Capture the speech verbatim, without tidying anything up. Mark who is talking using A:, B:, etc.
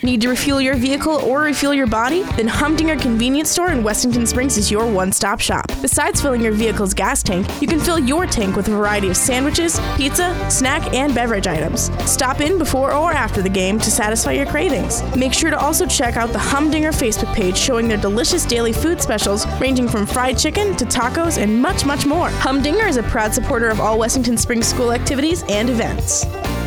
A: Need to refuel your vehicle or refuel your body? Then Humdinger Convenience Store in Wessington Springs is your one-stop shop. Besides filling your vehicle's gas tank, you can fill your tank with a variety of sandwiches, pizza, snack, and beverage items. Stop in before or after the game to satisfy your cravings. Make sure to also check out the Humdinger Facebook page showing their delicious daily food specials ranging from fried chicken to tacos and much, much more. Humdinger is a proud supporter of all Wessington Springs school activities and events.